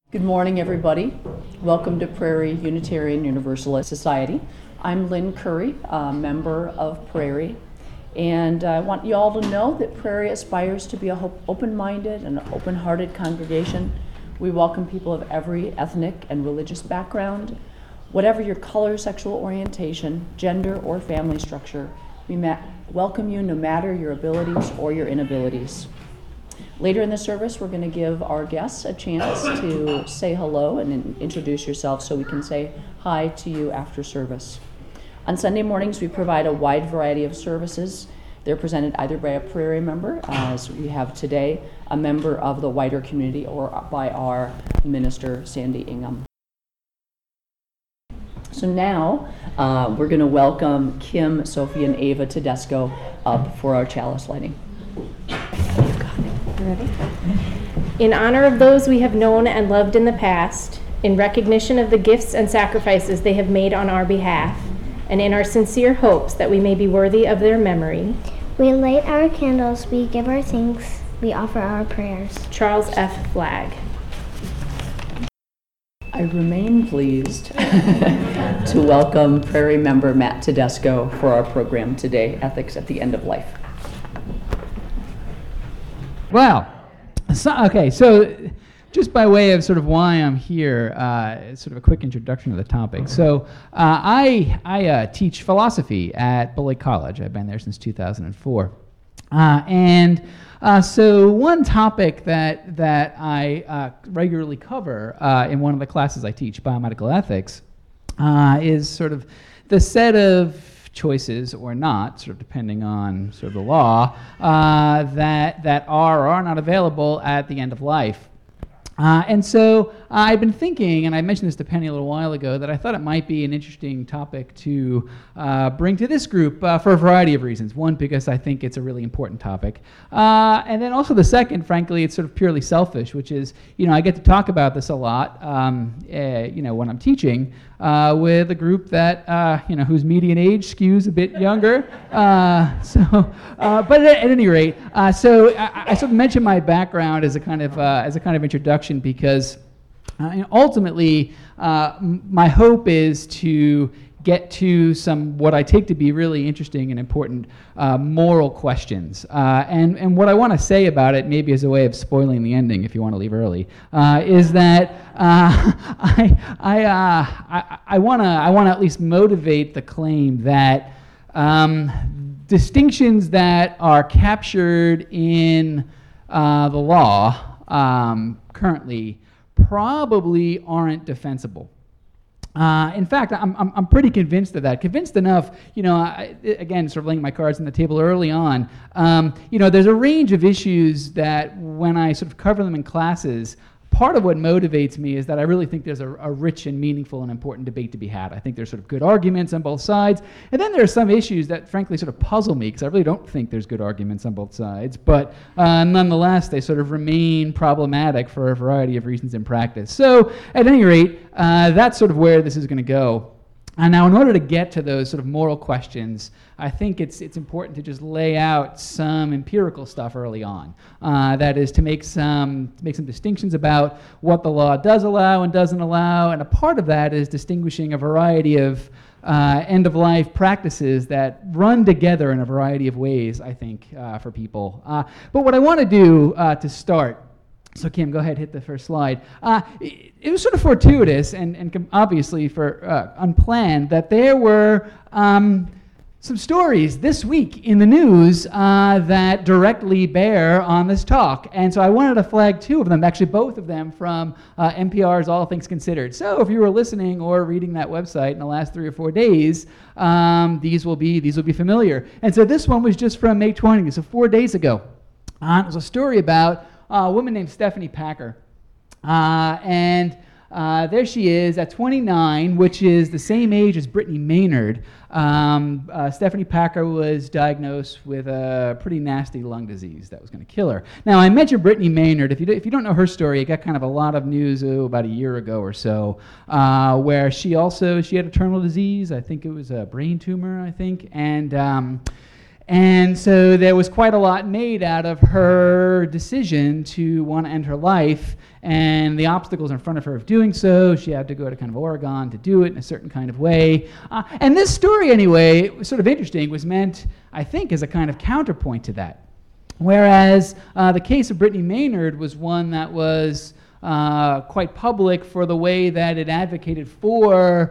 Good morning, everybody. Welcome to Prairie Unitarian Universalist Society. I'm Lynn Curry, a member of Prairie, and I want you all to know that Prairie aspires to be an open-minded and open-hearted congregation. We welcome people of every ethnic and religious background, whatever your color, sexual orientation, gender, or family structure. We welcome you no matter your abilities or your inabilities. Later in the service, we're going to give our guests a chance to say hello and introduce yourself so we can say hi to you after service. On Sunday mornings, we provide a wide variety of services. They're presented either by a Prairie member, as we have today, a member of the wider community, or by our minister, Sandy Ingham. So now, we're going to welcome Kim, Sophie, and Ava Tedesco up for our chalice lighting. Ready? In honor of those we have known and loved in the past, in recognition of the gifts and sacrifices they have made on our behalf, and in our sincere hopes that we may be worthy of their memory, we light our candles, we give our thanks, we offer our prayers. Charles F. Flagg. I remain pleased to welcome Prairie member Matt Tedesco for our program today, Ethics at the End of Life. Wow. So just by way of sort of why I'm here, sort of a quick introduction to the topic. So I teach philosophy at Beloit College. I've been there since 2004. So one topic that I regularly cover in one of the classes I teach, biomedical ethics, is sort of the set of choices or not, sort of depending on sort of the law, that are or are not available at the end of life. And so I've been thinking, and I mentioned this to Penny a little while ago, that I thought it might be an interesting topic to bring to this group for a variety of reasons. One, because I think it's a really important topic. And then also the second, frankly, it's sort of purely selfish, which is, I get to talk about this a lot, when I'm teaching with a group that, whose median age skews a bit younger. But at any rate, so I sort of mentioned my background as a kind of introduction because ultimately my hope is to get to some what I take to be really interesting and important moral questions. And what I want to say about it, maybe as a way of spoiling the ending if you want to leave early, is that I want to at least motivate the claim that distinctions that are captured in the law currently probably aren't defensible. In fact, I'm pretty convinced of that. Convinced enough, again, sort of laying my cards on the table early on. There's a range of issues that when I sort of cover them in classes, part of what motivates me is that I really think there's a rich and meaningful and important debate to be had. I think there's sort of good arguments on both sides. And then there are some issues that frankly sort of puzzle me because I really don't think there's good arguments on both sides. But nonetheless, they sort of remain problematic for a variety of reasons in practice. So at any rate, that's sort of where this is going to go. And now in order to get to those sort of moral questions, I think it's important to just lay out some empirical stuff early on. That is to make some distinctions about what the law does allow and doesn't allow, and a part of that is distinguishing a variety of end-of-life practices that run together in a variety of ways, I think, for people. But what I want to do to start, so Kim, go ahead, hit the first slide. It was sort of fortuitous and obviously for unplanned that there were some stories this week in the news that directly bear on this talk. And so I wanted to flag two of them, actually both of them from NPR's All Things Considered. So if you were listening or reading that website in the last 3 or 4 days, these will be familiar. And so this one was just from May 20th, so 4 days ago. It was a story about a woman named Stephanie Packer. And there she is at 29, which is the same age as Brittany Maynard. Stephanie Packer was diagnosed with a pretty nasty lung disease that was going to kill her. Now, I mentioned Brittany Maynard. If you don't know her story, it got kind of a lot of news about a year ago or so, where she had a terminal disease. I think it was a brain tumor, And so there was quite a lot made out of her decision to want to end her life and the obstacles in front of her of doing so, she had to go to kind of Oregon to do it in a certain kind of way. And this story, anyway, it was sort of interesting, was meant, I think, as a kind of counterpoint to that. Whereas the case of Brittany Maynard was one that was quite public for the way that it advocated for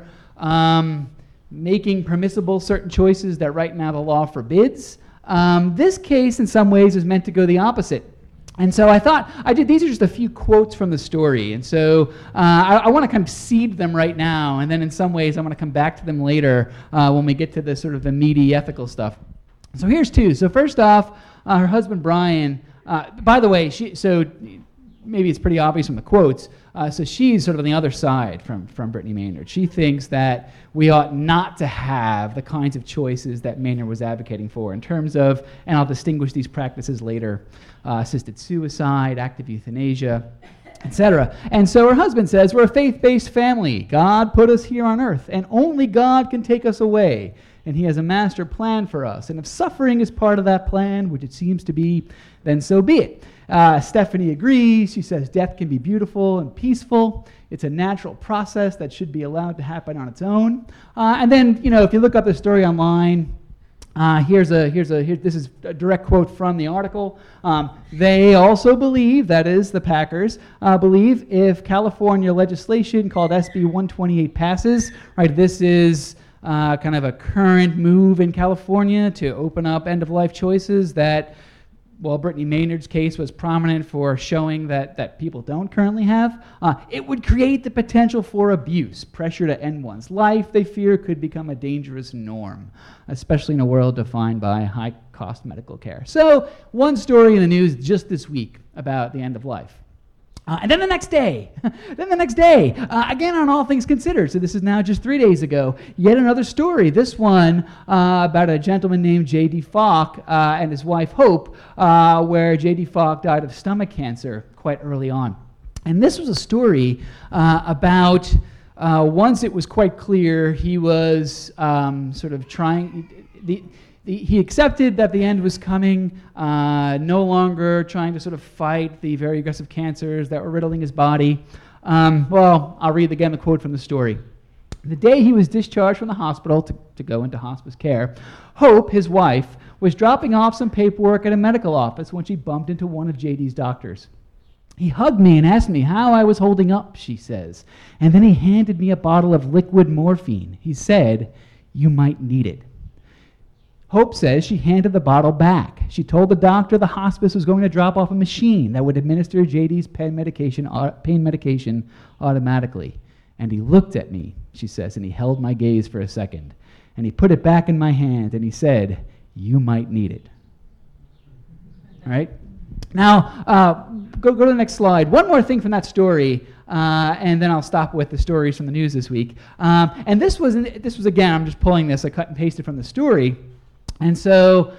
making permissible certain choices that right now the law forbids. This case, in some ways, is meant to go the opposite. And so I thought, these are just a few quotes from the story. And so I want to kind of seed them right now, and then in some ways I want to come back to them later when we get to the sort of the meaty ethical stuff. So here's two. So first off, her husband Brian, by the way, so maybe it's pretty obvious from the quotes, so she's sort of on the other side from Brittany Maynard. She thinks that we ought not to have the kinds of choices that Maynard was advocating for in terms of, and I'll distinguish these practices later, assisted suicide, active euthanasia, etc. And so her husband says, we're a faith-based family. God put us here on earth, and only God can take us away. And he has a master plan for us. And if suffering is part of that plan, which it seems to be, then so be it. Stephanie agrees. She says death can be beautiful and peaceful. It's a natural process that should be allowed to happen on its own. And then, if you look up the story online, this is a direct quote from the article. They also believe, that is, the Packers, believe if California legislation called SB 128 passes, right, this is kind of a current move in California to open up end-of-life choices that, well, Brittany Maynard's case was prominent for showing that people don't currently have. It would create the potential for abuse. Pressure to end one's life, they fear, could become a dangerous norm, especially in a world defined by high-cost medical care. So, one story in the news just this week about the end of life. And then the next day, again on All Things Considered, so this is now just 3 days ago, yet another story, this one about a gentleman named J.D. Falk and his wife Hope, where J.D. Falk died of stomach cancer quite early on. And this was a story about once it was quite clear he was sort of trying, he accepted that the end was coming, no longer trying to sort of fight the very aggressive cancers that were riddling his body. Well, I'll read again the quote from the story. The day he was discharged from the hospital to go into hospice care, Hope, his wife, was dropping off some paperwork at a medical office when she bumped into one of JD's doctors. He hugged me and asked me how I was holding up, she says, and then he handed me a bottle of liquid morphine. He said, "You might need it." Hope says she handed the bottle back. She told the doctor the hospice was going to drop off a machine that would administer JD's pain medication automatically. And he looked at me, she says, and he held my gaze for a second. And he put it back in my hand and he said, "You might need it." All right? Now, go to the next slide. One more thing from that story, and then I'll stop with the stories from the news this week. And this was again, I'm just pulling this, I cut and pasted from the story. And so,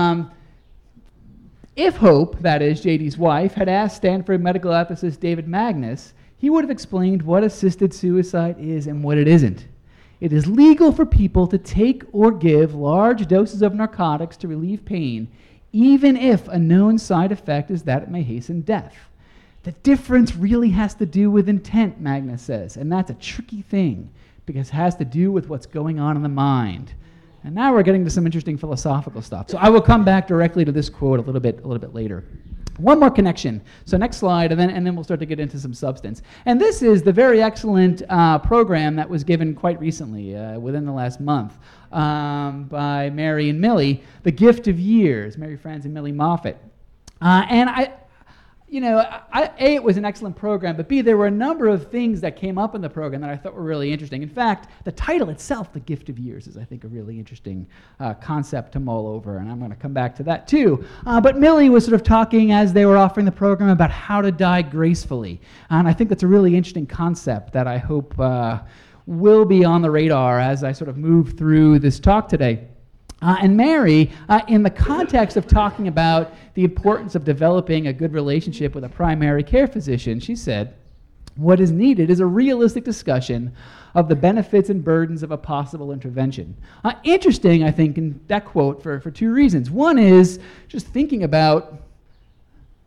if Hope, that is JD's wife, had asked Stanford medical ethicist David Magnus, he would have explained what assisted suicide is and what it isn't. It is legal for people to take or give large doses of narcotics to relieve pain, even if a known side effect is that it may hasten death. The difference really has to do with intent, Magnus says, and that's a tricky thing because it has to do with what's going on in the mind. And now we're getting to some interesting philosophical stuff. So I will come back directly to this quote a little bit later. One more connection. So next slide, and then we'll start to get into some substance. And this is the very excellent program that was given quite recently, within the last month, by Mary and Millie, The Gift of Years, Mary Franz and Millie Moffat. And A, it was an excellent program, but B, there were a number of things that came up in the program that I thought were really interesting. In fact, the title itself, The Gift of Years, is, I think, a really interesting concept to mull over, and I'm going to come back to that too. But Millie was sort of talking as they were offering the program about how to die gracefully, and I think that's a really interesting concept that I hope will be on the radar as I sort of move through this talk today. And Mary, in the context of talking about the importance of developing a good relationship with a primary care physician, she said, what is needed is a realistic discussion of the benefits and burdens of a possible intervention. Interesting, I think, in that quote for two reasons. One is just thinking about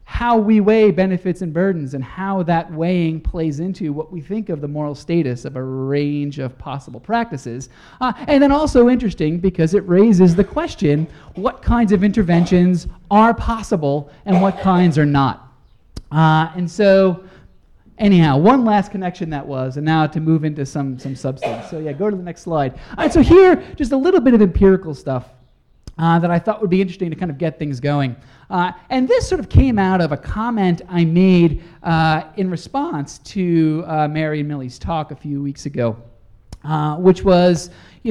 how we weigh benefits and burdens and how that weighing plays into what we think of the moral status of a range of possible practices. And then also interesting because it raises the question, what kinds of interventions are possible and what kinds are not? And so, anyhow, one last connection that was, and now to move into some substance. So yeah, go to the next slide. All right, so here, just a little bit of empirical stuff that I thought would be interesting to kind of get things going. And this sort of came out of a comment I made in response to Mary and Millie's talk a few weeks ago, which was,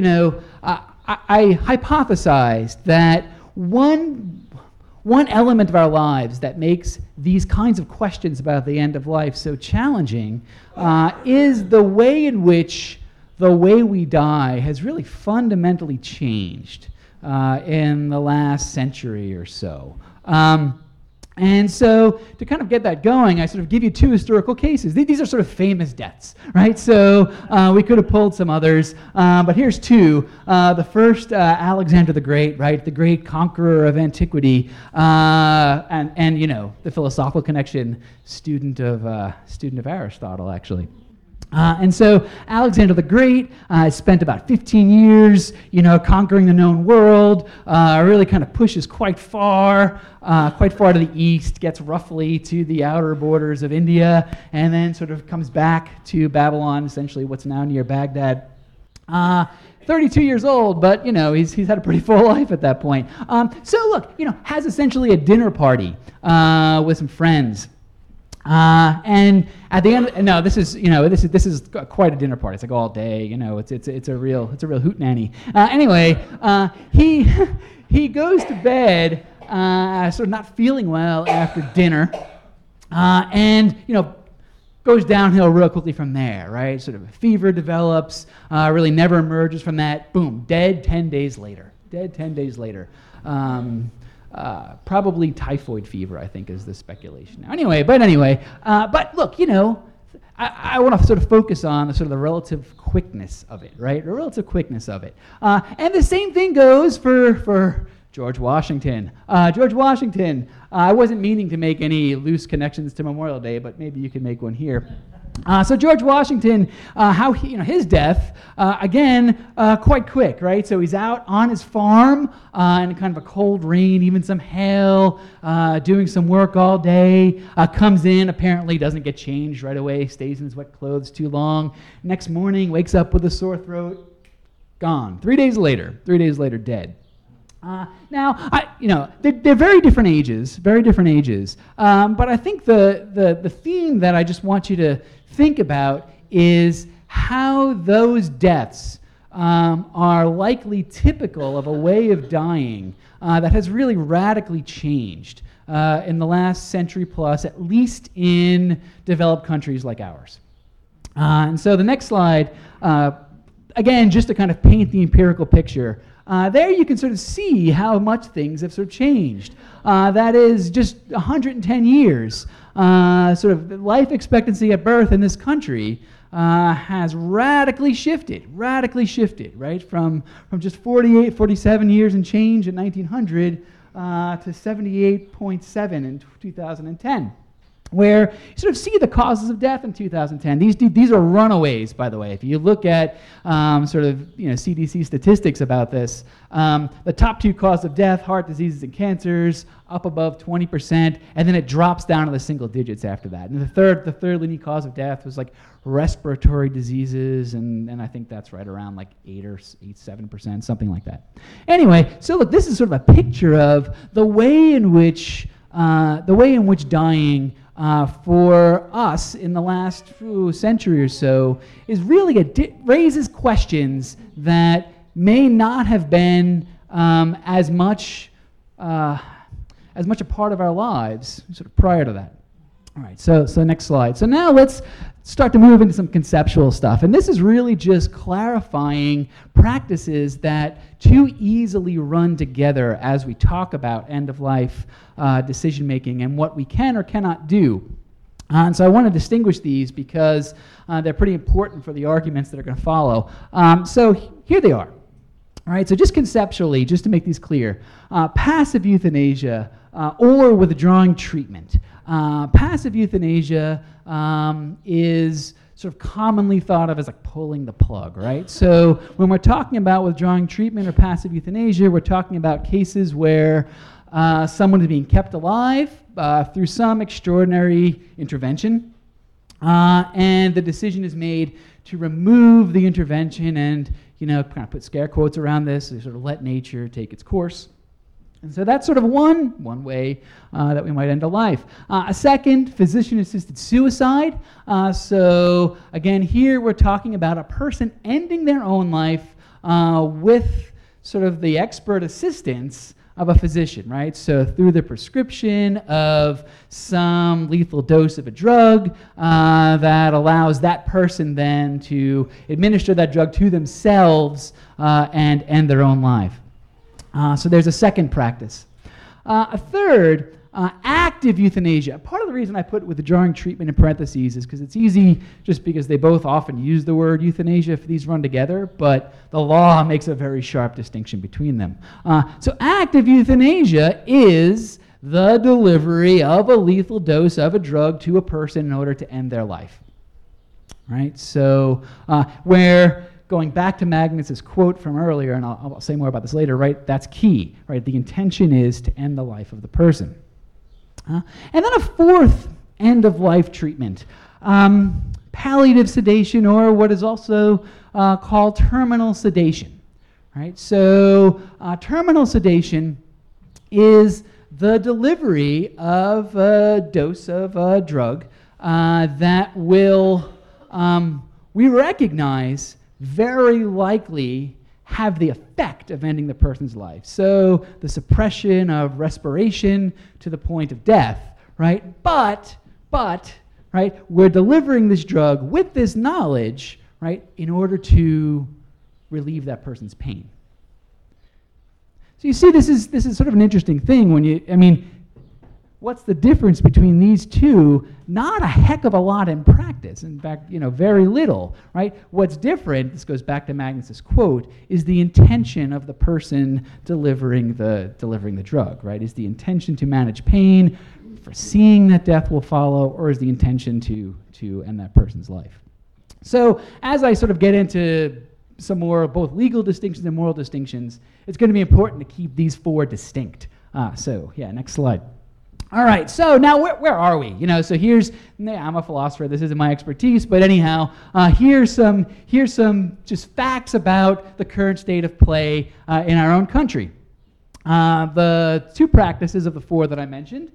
I hypothesized that one element of our lives that makes these kinds of questions about the end of life so challenging is the way in which the way we die has really fundamentally changed in the last century or so. And so to kind of get that going, I sort of give you two historical cases. These are sort of famous deaths, right? So we could have pulled some others, but here's two. The first, Alexander the Great, right? The great conqueror of antiquity, and the philosophical connection, student of Aristotle, actually. And so Alexander the Great spent about 15 years, conquering the known world, really kind of pushes quite far to the east, gets roughly to the outer borders of India, and then sort of comes back to Babylon, essentially what's now near Baghdad. 32 years old, but he's had a pretty full life at that point. So look, has essentially a dinner party with some friends. And at the end, no, this is quite a dinner party. It's like all day, it's a real hootenanny. Anyway, he goes to bed, sort of not feeling well after dinner, and goes downhill real quickly from there, right? Sort of a fever develops, really never emerges from that. Boom, dead 10 days later. Probably typhoid fever, I think, is the speculation now. Anyway, but look, I want to sort of focus on the relative quickness of it, right? The relative quickness of it. And the same thing goes for George Washington. George Washington, I wasn't meaning to make any loose connections to Memorial Day, but maybe you can make one here. So George Washington, his death, again, quite quick, right? So he's out on his farm in kind of a cold rain, even some hail, doing some work all day, comes in, apparently doesn't get changed right away, stays in his wet clothes too long. Next morning, wakes up with a sore throat, gone. 3 days later, dead. Now, they're very different ages, but I think the theme that I just want you to think about is how those deaths are likely typical of a way of dying that has really radically changed in the last century plus, at least in developed countries like ours. And so the next slide, again, just to kind of paint the empirical picture, there you can sort of see how much things have sort of changed. That is just 110 years. Sort of life expectancy at birth in this country has radically shifted, right? From just 47 years and change in 1900 to 78.7 in 2010. Where you sort of see the causes of death in 2010. These are runaways, by the way. If you look at CDC statistics about this, the top two causes of death, heart diseases and cancers, up above 20%, and then it drops down to the single digits after that. And the third leading cause of death was like respiratory diseases, and I think that's right around like 7%, something like that. Anyway, so look, this is sort of a picture of the way in which dying for us in the last century or so is really raises questions that may not have been as much a part of our lives sort of prior to that. All right, so next slide. So now let's start to move into some conceptual stuff. And this is really just clarifying practices that too easily run together as we talk about end-of-life decision-making and what we can or cannot do. And so I want to distinguish these because they're pretty important for the arguments that are going to follow. So here they are. All right, so just conceptually, just to make these clear, passive euthanasia or withdrawing treatment. Passive euthanasia is sort of commonly thought of as like pulling the plug, right? So when we're talking about withdrawing treatment or passive euthanasia, we're talking about cases where someone is being kept alive through some extraordinary intervention, and the decision is made to remove the intervention and, kind of put scare quotes around this, to sort of let nature take its course. And so that's sort of one way that we might end a life. A second, physician-assisted suicide. So again, here we're talking about a person ending their own life with sort of the expert assistance of a physician, right? So through the prescription of some lethal dose of a drug that allows that person then to administer that drug to themselves and end their own life. So there's a second practice. A third, active euthanasia. Part of the reason I put withdrawing treatment in parentheses is because it's easy, just because they both often use the word euthanasia if these run together, but the law makes a very sharp distinction between them. So active euthanasia is the delivery of a lethal dose of a drug to a person in order to end their life. Right? So where, going back to Magnus's quote from earlier, and I'll say more about this later, right? That's key, right? The intention is to end the life of the person. And then a fourth end-of-life treatment, palliative sedation, or what is also called terminal sedation, right? So terminal sedation is the delivery of a dose of a drug that will, we recognize, very likely have the effect of ending the person's life. So the suppression of respiration to the point of death, right? But, right, we're delivering this drug with this knowledge, right, in order to relieve that person's pain. So you see, this is sort of an interesting thing when what's the difference between these two? Not a heck of a lot in practice. In fact, very little, right? What's different, this goes back to Magnus's quote, is the intention of the person delivering the drug, right? Is the intention to manage pain, foreseeing that death will follow, or is the intention to end that person's life? So as I sort of get into some more both legal distinctions and moral distinctions, it's going to be important to keep these four distinct. Next slide. All right, so now where are we? So here's, I'm a philosopher, this isn't my expertise, but anyhow, here's some just facts about the current state of play in our own country. The two practices of the four that I mentioned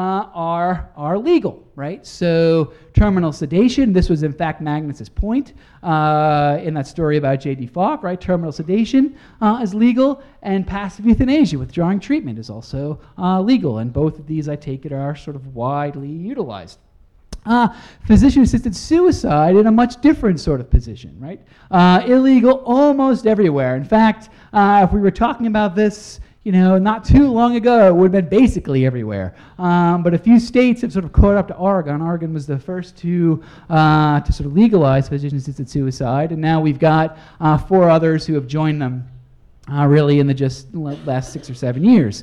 are legal, right? So terminal sedation, this was in fact Magnus's point in that story about J.D. Falk, right? Terminal sedation is legal, and passive euthanasia, withdrawing treatment, is also legal, and both of these, I take it, are sort of widely utilized. Physician-assisted suicide in a much different sort of position, right? Illegal almost everywhere. In fact, if we were talking about this not too long ago, it would have been basically everywhere. But a few states have sort of caught up to Oregon. Oregon was the first to sort of legalize physician-assisted suicide, and now we've got 4 others who have joined them really in the just last 6 or 7 years.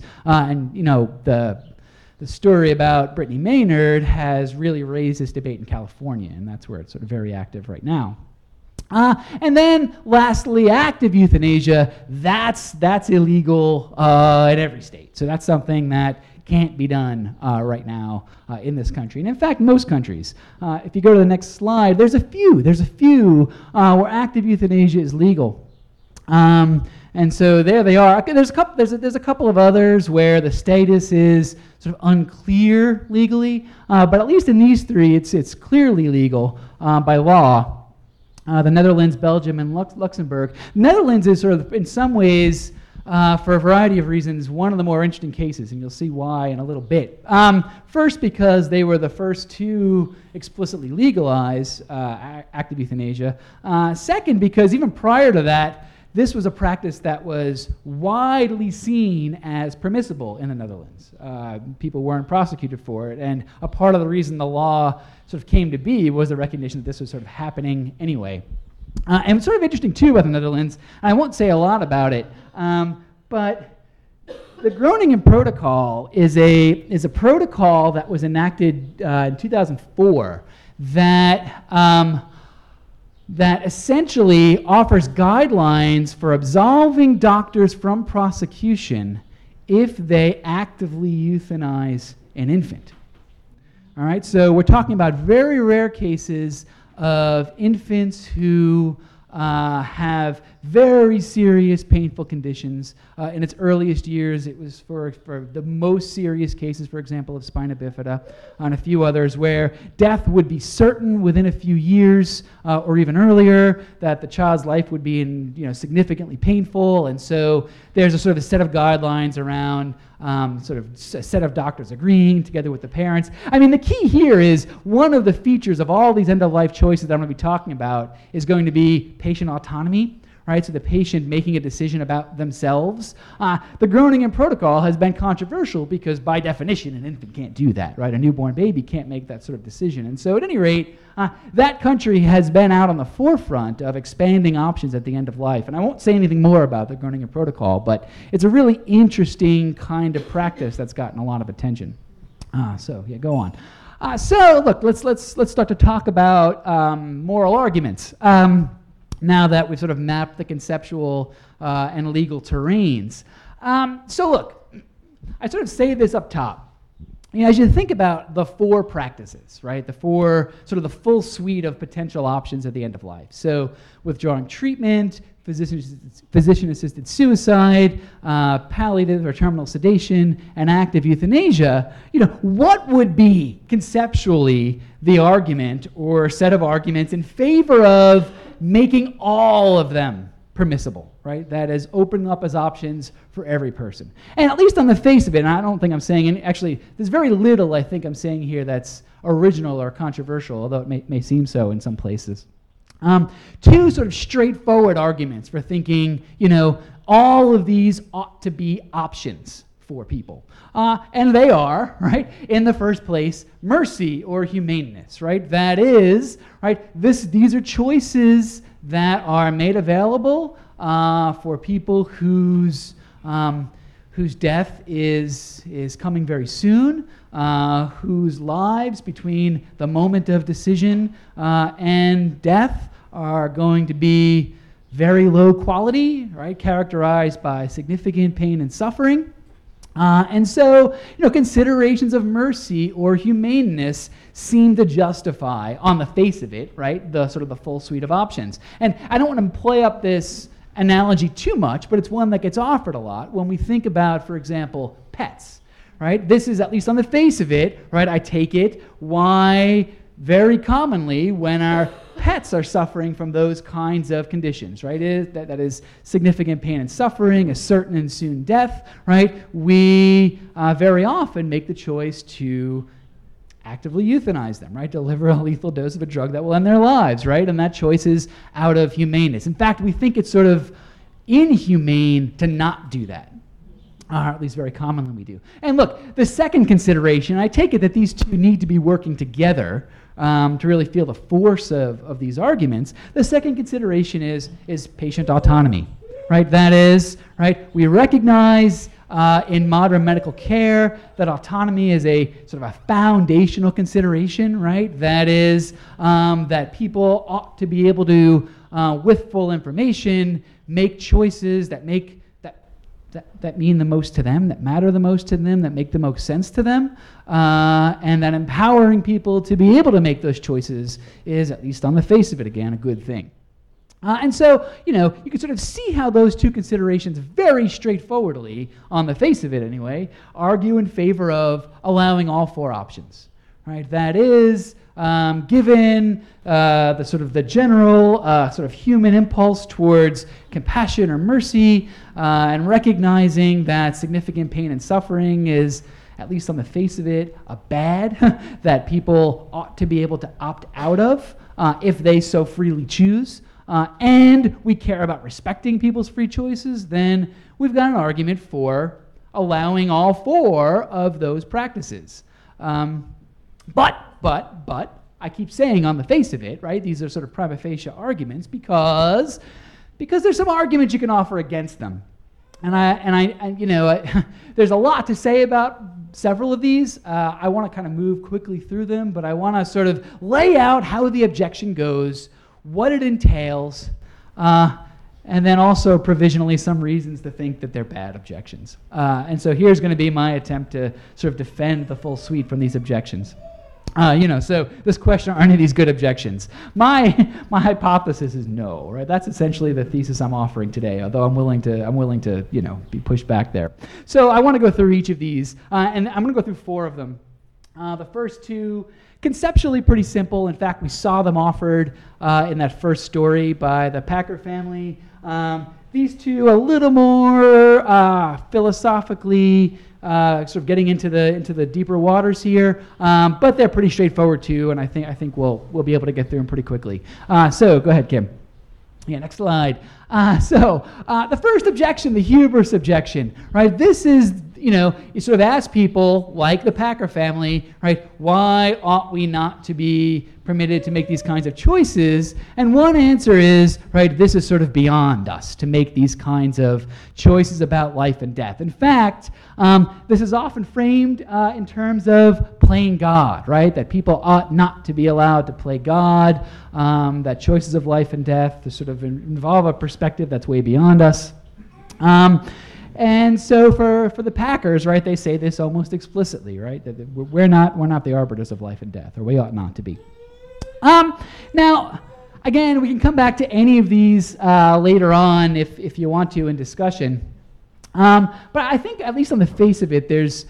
The story about Brittany Maynard has really raised this debate in California, and that's where it's sort of very active right now. And then, lastly, active euthanasia, that's illegal in every state. So that's something that can't be done right now in this country. And in fact, most countries. If you go to the next slide, there's a few where active euthanasia is legal. And so there they are. There's a couple of others where the status is sort of unclear legally, but at least in these 3, it's clearly legal by law. The Netherlands, Belgium, and Luxembourg. Netherlands is sort of, in some ways, for a variety of reasons, one of the more interesting cases, and you'll see why in a little bit. First, because they were the first to explicitly legalize active euthanasia. Second, because even prior to that, this was a practice that was widely seen as permissible in the Netherlands. People weren't prosecuted for it, and a part of the reason the law sort of came to be was the recognition that this was sort of happening anyway. And what's sort of interesting too about the Netherlands, and I won't say a lot about it, but the Groningen Protocol is a protocol that was enacted in 2004 that essentially offers guidelines for absolving doctors from prosecution if they actively euthanize an infant. All right, so we're talking about very rare cases of infants who have very serious painful conditions. In its earliest years, it was for the most serious cases, for example, of spina bifida, and a few others where death would be certain within a few years or even earlier, that the child's life would be significantly painful. And so there's a sort of a set of guidelines around sort of a set of doctors agreeing together with the parents. I mean, the key here is one of the features of all these end-of-life choices that I'm going to be talking about is going to be patient autonomy, right? So the patient making a decision about themselves. The Groningen Protocol has been controversial because by definition, an infant can't do that, right? A newborn baby can't make that sort of decision. And so at any rate, that country has been out on the forefront of expanding options at the end of life. And I won't say anything more about the Groningen Protocol, but it's a really interesting kind of practice that's gotten a lot of attention. So yeah, go on. So look, let's start to talk about moral arguments. Now that we've sort of mapped the conceptual and legal terrains. So look, I sort of say this up top. As you think about the four practices, right, the full suite of potential options at the end of life. So withdrawing treatment, physician-assisted suicide, palliative or terminal sedation, and active euthanasia, what would be conceptually the argument or set of arguments in favor of making all of them permissible, right? That is, opening up as options for every person. And at least on the face of it, and I don't think I'm saying any, actually, there's very little I think I'm saying here that's original or controversial, although it may seem so in some places. Two sort of straightforward arguments for thinking, all of these ought to be options for people. And they are, right, in the first place, mercy or humaneness, right? That is, right, these are choices that are made available for people whose death is coming very soon, whose lives between the moment of decision and death are going to be very low quality, right, characterized by significant pain and suffering. And so, considerations of mercy or humaneness seem to justify, on the face of it, right, the sort of the full suite of options. And I don't want to play up this analogy too much, but it's one that gets offered a lot when we think about, for example, pets, right? This is, at least on the face of it, right, I take it, why very commonly when our pets are suffering from those kinds of conditions, right? That is significant pain and suffering, a certain and soon death, right? We very often make the choice to actively euthanize them, right? Deliver a lethal dose of a drug that will end their lives, right? And that choice is out of humaneness. In fact, we think it's sort of inhumane to not do that. Or at least very commonly we do. And look, the second consideration, I take it that these two need to be working together to really feel the force of these arguments. The second consideration is patient autonomy, right? That is, right, we recognize in modern medical care that autonomy is a sort of a foundational consideration, right? That is, that people ought to be able to, with full information, make choices that mean the most to them, that matter the most to them, that make the most sense to them, and that empowering people to be able to make those choices is, at least on the face of it again, a good thing. And so, you can sort of see how those two considerations very straightforwardly, on the face of it anyway, argue in favor of allowing all four options, right? That is, given the general sort of human impulse towards compassion or mercy, and recognizing that significant pain and suffering is, at least on the face of it, a bad that people ought to be able to opt out of if they so freely choose, and we care about respecting people's free choices, then we've got an argument for allowing all four of those practices. But I keep saying on the face of it, right? These are sort of prima facie arguments because there's some arguments you can offer against them. And there's a lot to say about several of these. I want to kind of move quickly through them, but I want to sort of lay out how the objection goes, what it entails, and then also provisionally some reasons to think that they're bad objections. And so here's going to be my attempt to sort of defend the full suite from these objections. So this question, are any of these good objections? My hypothesis is no, right? That's essentially the thesis I'm offering today, although I'm willing to be pushed back there. So I want to go through each of these, and I'm going to go through 4 of them. The first 2, conceptually pretty simple. In fact, we saw them offered in that first story by the Packer family. These 2, a little more philosophically, sort of getting into the deeper waters here, but they're pretty straightforward too, and I think we'll be able to get through them pretty quickly. So go ahead, Kim. Yeah, next slide. The first objection, the hubris objection, right? This is, you sort of ask people, like the Packer family, right, why ought we not to be permitted to make these kinds of choices? And one answer is, right, this is sort of beyond us to make these kinds of choices about life and death. In fact, this is often framed in terms of playing God, right, that people ought not to be allowed to play God, that choices of life and death to sort of involve a perspective that's way beyond us. And so for the Packers, right, they say this almost explicitly, right, that we're not the arbiters of life and death, or we ought not to be. Now, again, we can come back to any of these later on if you want to in discussion. But I think, at least on the face of it, there's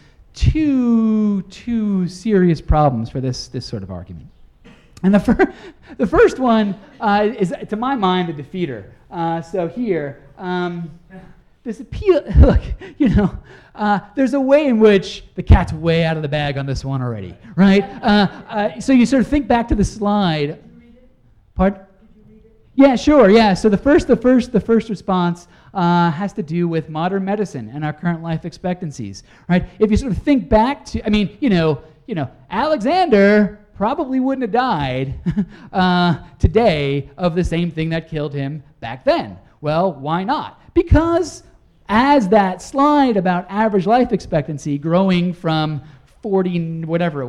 two serious problems for this sort of argument. And the first one is, to my mind, the defeater. So here, this appeal, look, there's a way in which the cat's way out of the bag on this one already, right? So you sort of think back to the slide. Did you read it? Pardon? Did you read it? Yeah, sure, yeah. So the first response has to do with modern medicine and our current life expectancies, right? If you sort of think back to, Alexander probably wouldn't have died today of the same thing that killed him back then. Well, why not? Because as that slide about average life expectancy growing from 47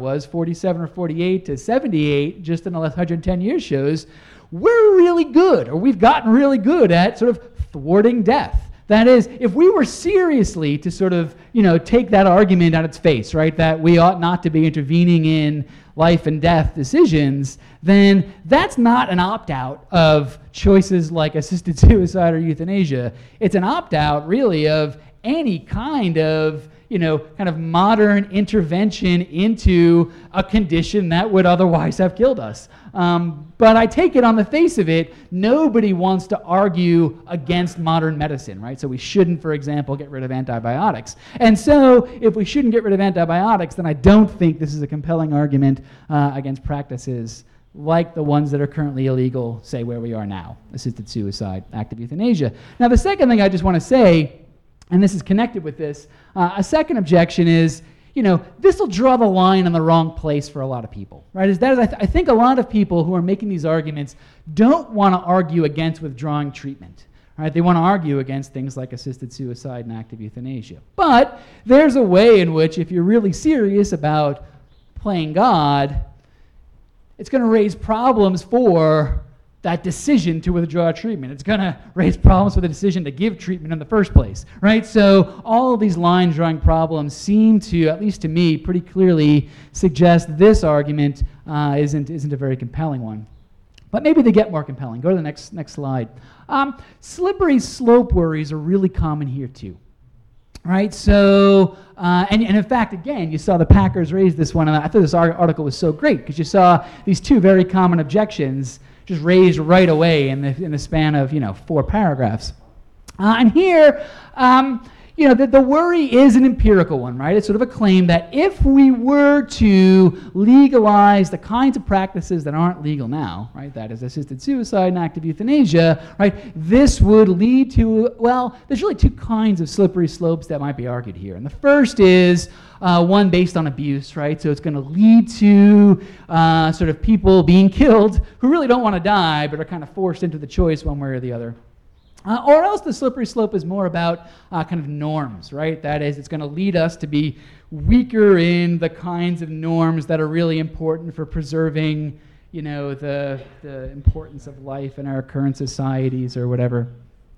or 48 to 78 just in the last 110 years shows, we're really good, or we've gotten really good at sort of thwarting death. That is, if we were seriously to sort of, take that argument on its face, right, that we ought not to be intervening in life and death decisions, then that's not an opt-out of choices like assisted suicide or euthanasia. It's an opt-out, really, of any kind of, kind of modern intervention into a condition that would otherwise have killed us. But I take it on the face of it, nobody wants to argue against modern medicine, right? So we shouldn't, for example, get rid of antibiotics. And so if we shouldn't get rid of antibiotics, then I don't think this is a compelling argument against practices like the ones that are currently illegal, say where we are now, assisted suicide, active euthanasia. Now the second thing I just want to say, and this is connected with this, a second objection is, this will draw the line in the wrong place for a lot of people, right? I think a lot of people who are making these arguments don't want to argue against withdrawing treatment, right? They want to argue against things like assisted suicide and active euthanasia. But there's a way in which, if you're really serious about playing God, it's going to raise problems for that decision to withdraw treatment. It's going to raise problems with the decision to give treatment in the first place, right? So all of these line drawing problems seem to, at least to me, pretty clearly suggest this argument isn't a very compelling one. But maybe they get more compelling. Go to the next slide. Slippery slope worries are really common here too. Right, so, and in fact, again, you saw the Packers raise this one, and I thought this article was so great because you saw these 2 very common objections just raised right away in the span of 4 paragraphs. And here, the worry is an empirical one, right? It's sort of a claim that if we were to legalize the kinds of practices that aren't legal now, right, that is assisted suicide and active euthanasia, right, this would lead to, well, there's really two kinds of slippery slopes that might be argued here. And the first is one based on abuse, right? So it's going to lead to sort of people being killed who really don't want to die but are kind of forced into the choice one way or the other. Or else the slippery slope is more about kind of norms, right? That is, it's going to lead us to be weaker in the kinds of norms that are really important for preserving, the importance of life in our current societies or whatever.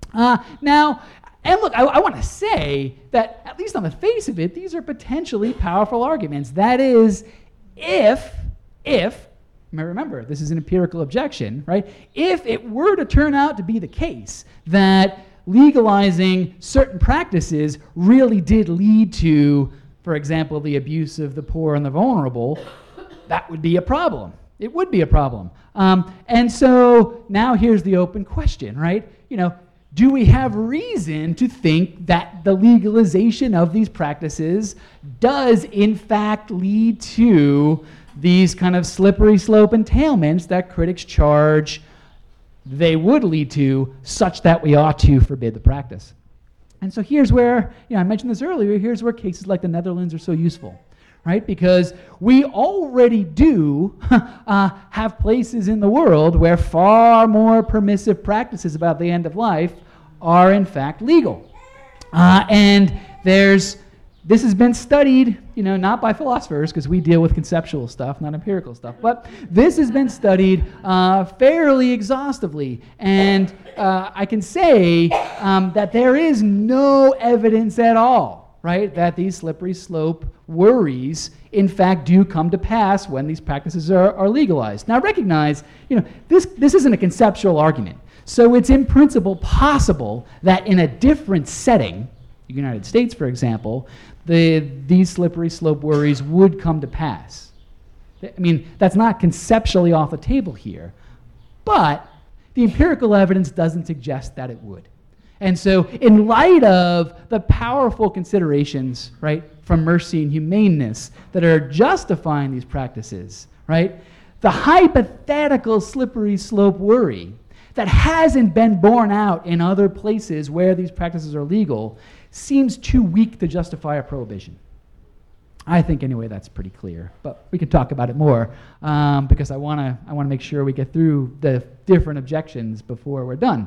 Now, and look, I want to say that, at least on the face of it, these are potentially powerful arguments. That is, if, remember, this is an empirical objection, right? If it were to turn out to be the case that legalizing certain practices really did lead to, for example, the abuse of the poor and the vulnerable, that would be a problem. It would be a problem. And so now here's the open question, right? Do we have reason to think that the legalization of these practices does in fact lead to these kind of slippery slope entailments that critics charge they would lead to, such that we ought to forbid the practice? And so here's where, I mentioned this earlier, here's where cases like the Netherlands are so useful, right? Because we already do have places in the world where far more permissive practices about the end of life are in fact legal. And this has been studied, not by philosophers, because we deal with conceptual stuff, not empirical stuff, but this has been studied fairly exhaustively. And I can say that there is no evidence at all, right, that these slippery slope worries, in fact, do come to pass when these practices are legalized. Now recognize, this isn't a conceptual argument. So it's in principle possible that in a different setting, the United States, for example, these slippery slope worries would come to pass. I mean, that's not conceptually off the table here, but the empirical evidence doesn't suggest that it would. And so in light of the powerful considerations, right, from mercy and humaneness that are justifying these practices, right, the hypothetical slippery slope worry that hasn't been borne out in other places where these practices are legal seems too weak to justify a prohibition. I think anyway that's pretty clear, but we can talk about it more because I want to make sure we get through the different objections before we're done.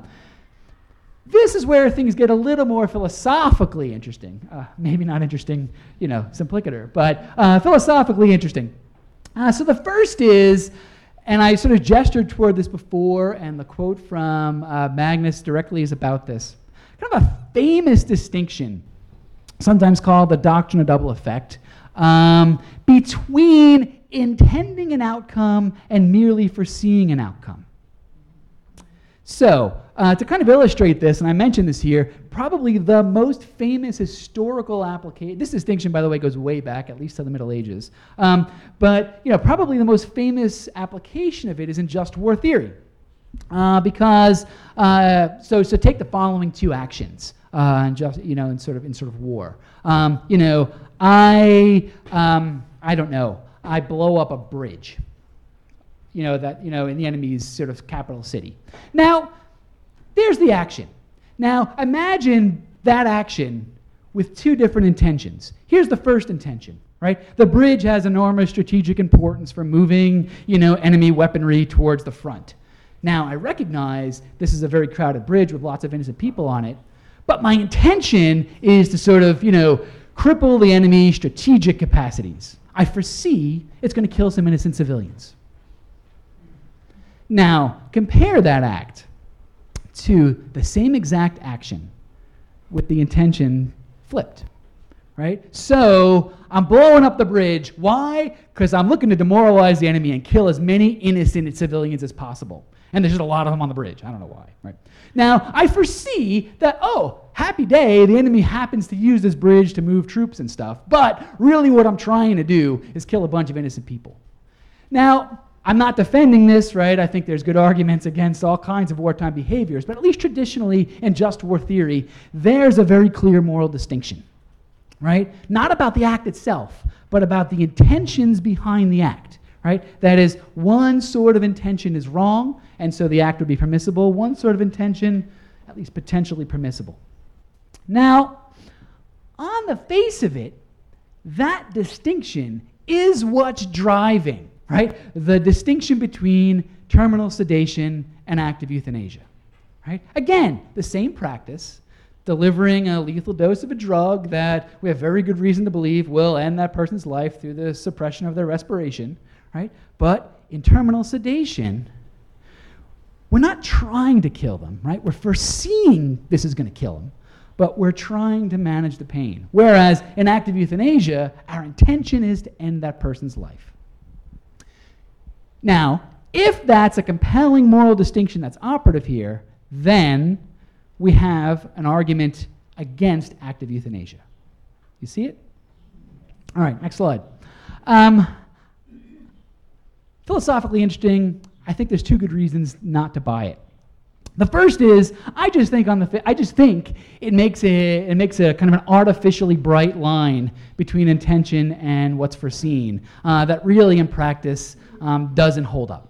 This is where things get a little more philosophically interesting. Maybe not interesting, simplicator, but philosophically interesting. So the first is, and I sort of gestured toward this before, and the quote from Magnus directly is about this. Kind of a famous distinction, sometimes called the doctrine of double effect, between intending an outcome and merely foreseeing an outcome. So, to kind of illustrate this, and I mentioned this here, probably the most famous historical application, this distinction, by the way, goes way back, at least to the Middle Ages, but probably the most famous application of it is in just war theory. Because so take the following two actions in sort of war. I don't know. I blow up a bridge. In the enemy's sort of capital city. Now, there's the action. Now, imagine that action with two different intentions. Here's the first intention, right? The bridge has enormous strategic importance for moving, enemy weaponry towards the front. Now, I recognize this is a very crowded bridge with lots of innocent people on it, but my intention is to sort of, cripple the enemy's strategic capacities. I foresee it's going to kill some innocent civilians. Now, compare that act to the same exact action with the intention flipped, right? So I'm blowing up the bridge. Why? Because I'm looking to demoralize the enemy and kill as many innocent civilians as possible. And there's just a lot of them on the bridge. I don't know why, right? Now, I foresee that, happy day, the enemy happens to use this bridge to move troops and stuff, but really what I'm trying to do is kill a bunch of innocent people. Now, I'm not defending this, right? I think there's good arguments against all kinds of wartime behaviors, but at least traditionally in just war theory, there's a very clear moral distinction, right? Not about the act itself, but about the intentions behind the act, right? That is, one sort of intention is wrong, and so the act would be permissible. One sort of intention, at least potentially permissible. Now, on the face of it, that distinction is what's driving, right? The distinction between terminal sedation and active euthanasia, right? Again, the same practice, delivering a lethal dose of a drug that we have very good reason to believe will end that person's life through the suppression of their respiration, right? But in terminal sedation, we're not trying to kill them, right? We're foreseeing this is going to kill them, but we're trying to manage the pain. Whereas in active euthanasia, our intention is to end that person's life. Now, if that's a compelling moral distinction that's operative here, then we have an argument against active euthanasia. You see it? All right, next slide. Philosophically interesting. I think there's two good reasons not to buy it. The first is I just think it makes a kind of an artificially bright line between intention and what's foreseen that really in practice doesn't hold up.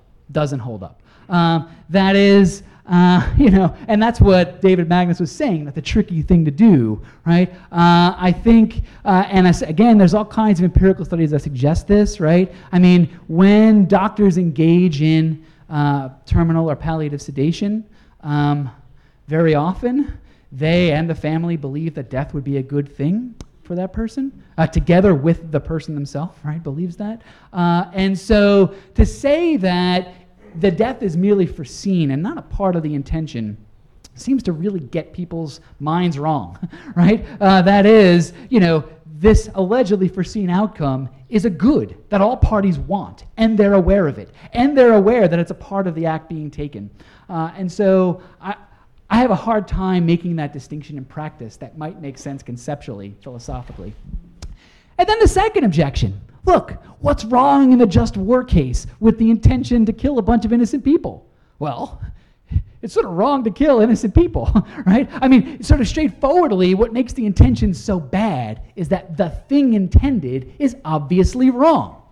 That is, and that's what David Magnus was saying, that the tricky thing to do, right? I think, again, there's all kinds of empirical studies that suggest this, right? I mean, when doctors engage in terminal or palliative sedation, very often they and the family believe that death would be a good thing for that person, together with the person themselves, right, believes that. And so to say that the death is merely foreseen and not a part of the intention seems to really get people's minds wrong, right? That is, this allegedly foreseen outcome is a good that all parties want, and they're aware of it, and they're aware that it's a part of the act being taken. And so I have a hard time making that distinction in practice that might make sense conceptually, philosophically. And then the second objection. Look, what's wrong in the just war case with the intention to kill a bunch of innocent people? Well, it's sort of wrong to kill innocent people, right? I mean, sort of straightforwardly, what makes the intention so bad is that the thing intended is obviously wrong.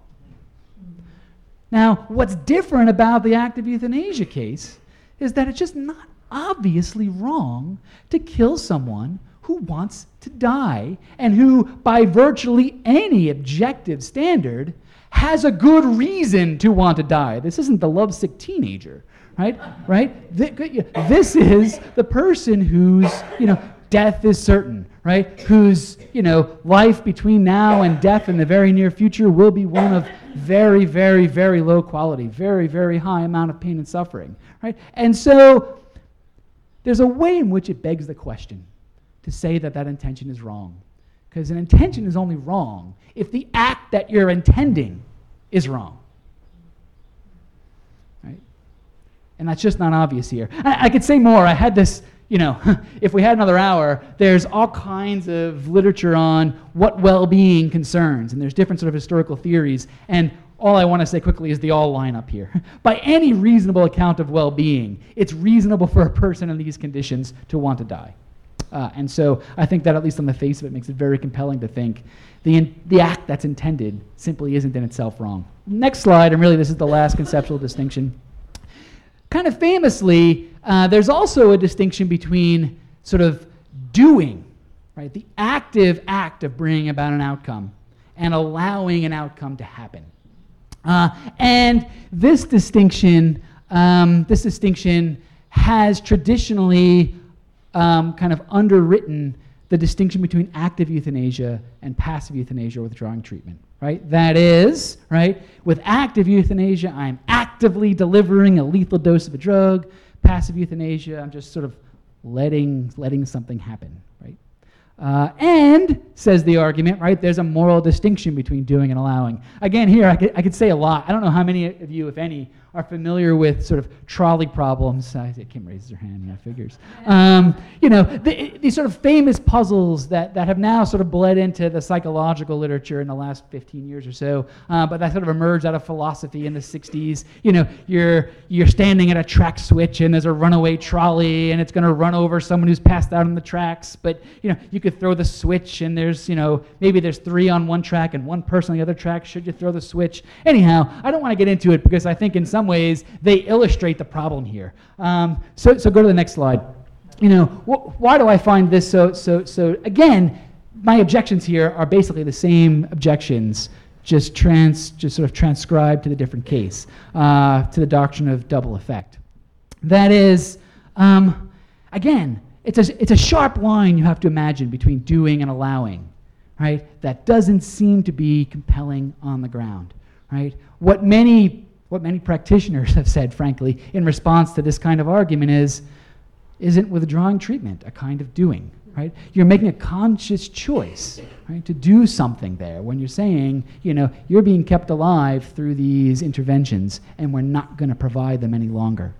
Now, what's different about the active euthanasia case is that it's just not obviously wrong to kill someone who wants to die and who, by virtually any objective standard, has a good reason to want to die. This isn't the lovesick teenager, right? This is the person whose, death is certain, right? Whose, life between now and death in the very near future will be one of very, very, very low quality, very, very high amount of pain and suffering, right? And so there's a way in which it begs the question to say that that intention is wrong. Because an intention is only wrong if the act that you're intending is wrong. Right? And that's just not obvious here. I could say more. I had this, if we had another hour, there's all kinds of literature on what well-being concerns, and there's different sort of historical theories, and all I want to say quickly is they all line up here. By any reasonable account of well-being, it's reasonable for a person in these conditions to want to die. And so I think that, at least on the face of it, makes it very compelling to think the act that's intended simply isn't in itself wrong. Next slide, and really this is the last conceptual distinction. Kind of famously, there's also a distinction between sort of doing, right, the active act of bringing about an outcome and allowing an outcome to happen. And this distinction has traditionally kind of underwritten the distinction between active euthanasia and passive euthanasia or withdrawing treatment, right? That is, right, with active euthanasia, I'm actively delivering a lethal dose of a drug. Passive euthanasia, I'm just sort of letting something happen, right? And, says the argument, right, there's a moral distinction between doing and allowing. Again, here, I could say a lot. I don't know how many of you, if any, are familiar with sort of trolley problems. Kim raises her hand, figures. These sort of famous puzzles that have now sort of bled into the psychological literature in the last 15 years or so, but that sort of emerged out of philosophy in the 60s. You're standing at a track switch and there's a runaway trolley and it's going to run over someone who's passed out on the tracks, but you could throw the switch and there's maybe there's 3 on one track and 1 person on the other track. Should you throw the switch? Anyhow, I don't want to get into it because I think in some ways they illustrate the problem here. So go to the next slide. Why do I find this so again, my objections here are basically the same objections, just sort of transcribed to the different case, to the doctrine of double effect. That is, again, it's a sharp line you have to imagine between doing and allowing, right? That doesn't seem to be compelling on the ground, right? What many practitioners have said, frankly, in response to this kind of argument isn't withdrawing treatment a kind of doing, right? You're making a conscious choice, right, to do something there when you're saying, you're being kept alive through these interventions and we're not going to provide them any longer.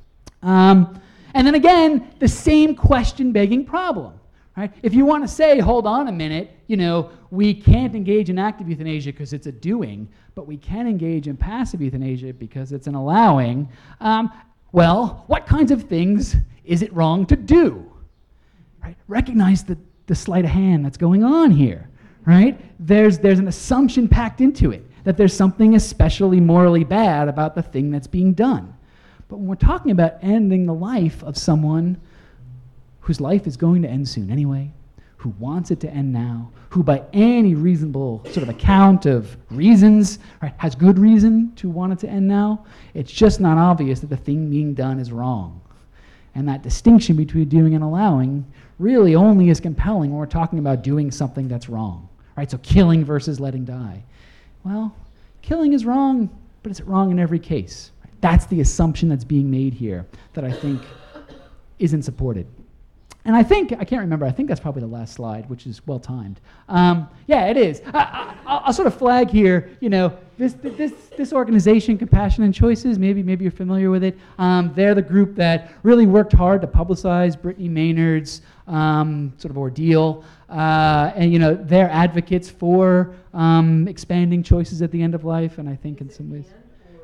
And then again, the same question-begging problem, right? If you want to say, hold on a minute, we can't engage in active euthanasia because it's a doing, but we can engage in passive euthanasia because it's an allowing, well, what kinds of things is it wrong to do? Right? Recognize the sleight of hand that's going on here, right? There's an assumption packed into it that there's something especially morally bad about the thing that's being done. But when we're talking about ending the life of someone whose life is going to end soon anyway, who wants it to end now, who by any reasonable sort of account of reasons, right, has good reason to want it to end now, it's just not obvious that the thing being done is wrong. And that distinction between doing and allowing really only is compelling when we're talking about doing something that's wrong, right? So killing versus letting die. Well, killing is wrong, but is it wrong in every case? That's the assumption that's being made here that I think isn't supported. And I think that's probably the last slide, which is well timed. Yeah, it is. I'll sort of flag here, this organization, Compassion and Choices, maybe you're familiar with it. They're the group that really worked hard to publicize Brittany Maynard's sort of ordeal. And they're advocates for expanding choices at the end of life, and I think in some ways.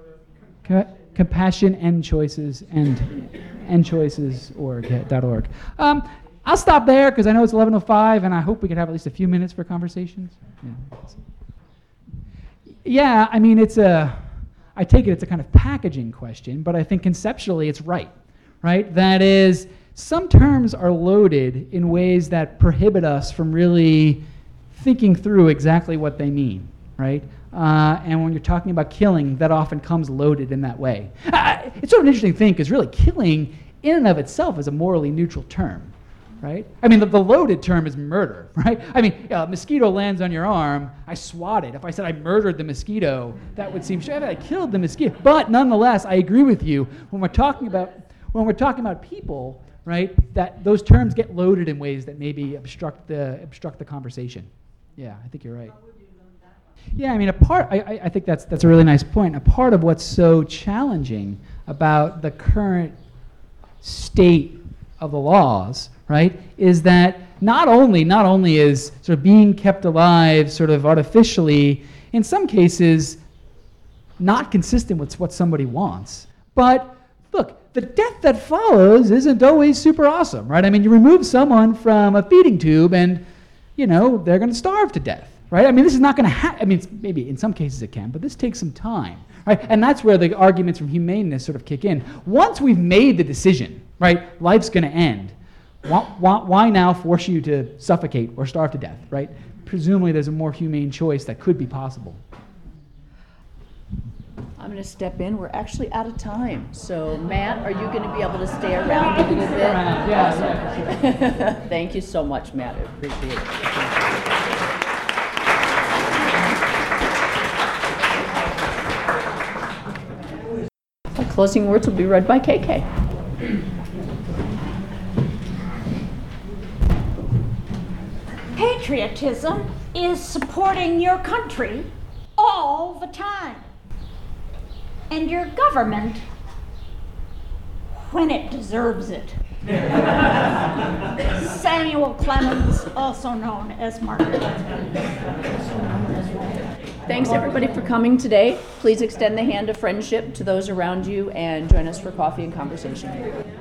Compassion and Choices and choices.org. I'll stop there because I know it's 11:05 and I hope we could have at least a few minutes for conversations. Yeah, I mean, I take it it's a kind of packaging question, but I think conceptually it's right? That is, some terms are loaded in ways that prohibit us from really thinking through exactly what they mean, right? And when you're talking about killing, that often comes loaded in that way. It's sort of an interesting thing because really killing in and of itself is a morally neutral term, right? I mean, the loaded term is murder, right? I mean, a mosquito lands on your arm, I swat it. If I said I murdered the mosquito, that would seem I killed the mosquito. But nonetheless, I agree with you. When we're talking about people, right, that those terms get loaded in ways that maybe obstruct the conversation. Yeah, I think you're right. Yeah, I mean, I think that's a really nice point. A part of what's so challenging about the current state of the laws, right, is that not only is sort of being kept alive sort of artificially, in some cases, not consistent with what somebody wants, but look, the death that follows isn't always super awesome, right? I mean, you remove someone from a feeding tube and, they're going to starve to death. Right? I mean, this is not going to happen. I mean, maybe in some cases it can, but this takes some time. Right? And that's where the arguments from humaneness sort of kick in. Once we've made the decision, right, life's going to end, why now force you to suffocate or starve to death? Right? Presumably there's a more humane choice that could be possible. I'm going to step in. We're actually out of time. So, Matt, are you going to be able to stay around a little bit? Yeah. Thank you so much, Matt. I appreciate it. Our closing words will be read by KK. Patriotism is supporting your country all the time. and your government when it deserves it. Samuel Clemens, also known as Margaret. Thanks everybody for coming today. Please extend the hand of friendship to those around you and join us for coffee and conversation.